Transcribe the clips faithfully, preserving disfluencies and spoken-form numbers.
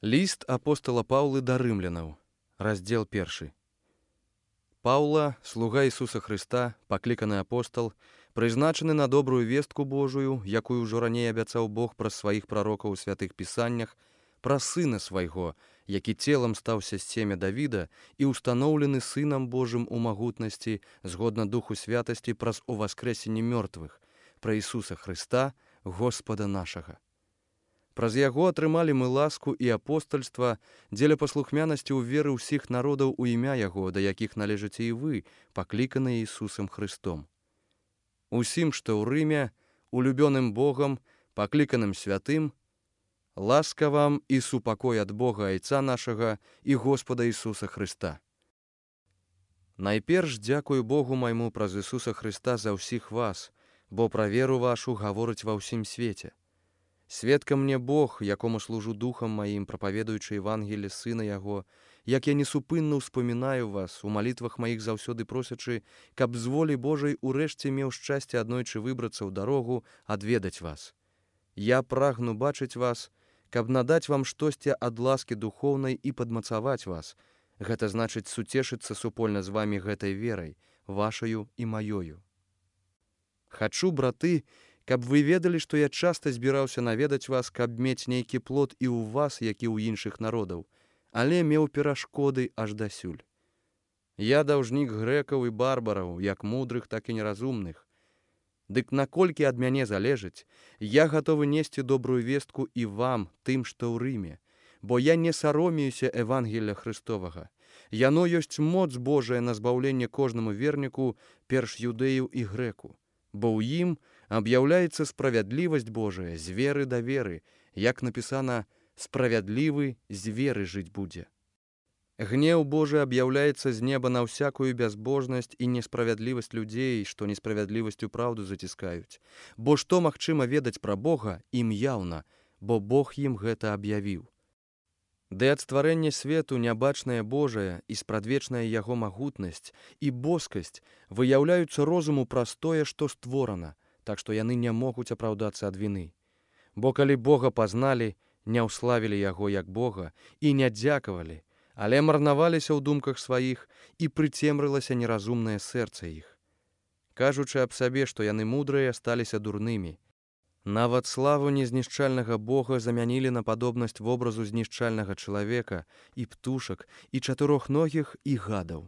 Ліст апостала Паўлы да рымлянаў, раздзел першы. Паўла, слуга Ісуса Хрыста, пакліканы апостал, прызначаны на добрую вестку Божую, якую ўжо раней абяцаў Бог праз сваіх прарокаў у святых пісаннях, пра сына свайго, які целам стаўся з семя Давіда і ўстаноўлены сынам Божым у магутнасці, згодна духу святасці праз уваскрэсенне мёртвых, пра Ісуса Хрыста, Господа нашага. Праз яго атрымалі мы ласку і апостальства дзеля паслухмянасці ў веры ўсіх народаў у імя яго, да якіх належыце і вы, пакліканыя Ісусам Хрыстом. Усім, што ў Рыме, улюбёным Богам, пакліканым святым, ласка вам і супакой ад Бога Айца нашага і Господа Ісуса Хрыста. Найперш дзякую Богу майму праз Ісуса Хрыста за ўсіх вас, бо пра веру вашу гаворыць ва ўсім свеце. Сведка мне Бог, якому служу духам маім, прапаведуючы Евангелле Сына Яго, як я несупынна ўспамінаю вас, у малітвах маіх заўсёды просячы, каб з волі Божай урэшце меў шчасце аднойчы выбрацца ў дарогу, адведаць вас. Я прагну бачыць вас, каб надаць вам штосьці ад ласкі духоўнай і падмацаваць вас. Гэта значыць суцешыцца супольна з вамі гэтай верай, вашаю і маёю. Хачу, браты, каб вы ведалі, што я часта збіраўся наведаць вас, каб мець нейкі плод і ў вас, як і ў іншых народаў, але меў перашкоды аж дасюль. Я даўжнік грэкаў і барбараў, як мудрых, так і неразумных. Дык наколькі ад мяне залежыць, я гатовы несці добрую вестку і вам, тым, што ў Рыме, бо я не саромеюся Евангелля Христовага. Яно ёсць моц Божая на збаўленне кожнаму верніку, перш юдэю і грэку. Бо ў ім аб'яўляецца справядлівасць Божая з веры да веры, як напісана, справядлівы з веры жыць будзе. Гнеў Божы аб'яўляецца з неба на ўсякую бязбожнасць і несправядлівасць людзей, што несправядлівасцю праўду заціскаюць. Бо што магчыма ведаць пра Бога, ім яўна, бо Бог ім гэта аб'явіў. Ды ад стварэння свету нябачная Божая і спрадвечная яго магутнасць і боскасць выяўляюцца розуму праз тое, што створана, так што яны не могуць апраўдацца ад віны. Бо калі Бога пазналі, не ўславілі яго як Бога і не дзякавалі, але марнаваліся ў думках сваіх і прыцемрылася неразумнае сэрца іх. Кажучы аб сабе, што яны мудрыя, сталіся дурнымі. Нават славу незнішчальнага Бога замянілі на падобнасць вобразу знішчальнага чалавека і птушак, і чатырохногіх, і гадаў.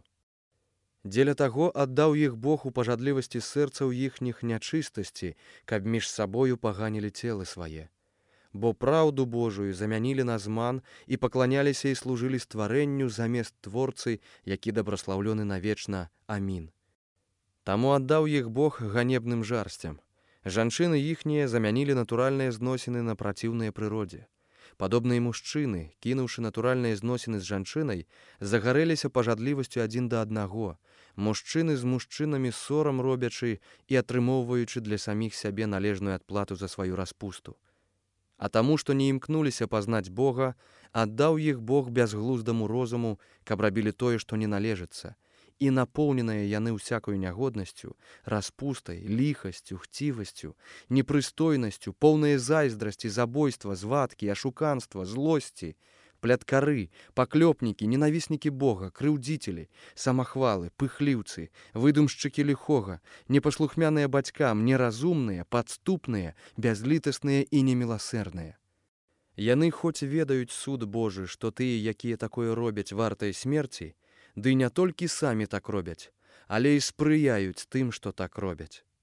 Дзеля таго аддаў іх Бог у пажадлівасці сэрцаў іхніх нячыстасці, каб між сабою паганілі целы свае. Бо праўду Божую замянілі на зман і пакланяліся і служылі стварэнню замест Творцы, які дабраслаўлёны навечна. Амін. Таму аддаў іх Бог ганебным жарсцям. Жанчыны іхнія замянілі натуральныя зносіны на праціўныя прыродзе. Падобныя мужчыны, кінуўшы натуральныя зносіны з жанчынай, загарэліся пажадлівасцю адзін да аднаго, мужчыны з мужчынамі сорам робячы і атрымоўваючы для саміх сябе належную адплату за сваю распусту. А таму, што не імкнуліся пазнаць Бога, аддаў іх Бог бязглуздаму розуму, каб рабілі тое, што не належыцца, і напоўненыя яны ўсякаю нягоднасцю, распустай, ліхасцю, хцівасцю, непрыстойнасцю, поўныя зайздрасці, забойства, звадкі, ашуканства, злосці, пляткары, паклёпнікі, ненавіснікі Бога, крыўдзіцелі, самахвалы, пыхліўцы, выдумшчыкі ліхога, непаслухмяныя бацькам, неразумныя, падступныя, бязлітасныя і неміласэрныя. Яны хоць ведаюць суд Божы, што тыя, якія такое робяць, вартыя смерці, ды не толькі самі так робяць, але і спрыяюць тым, што так робяць.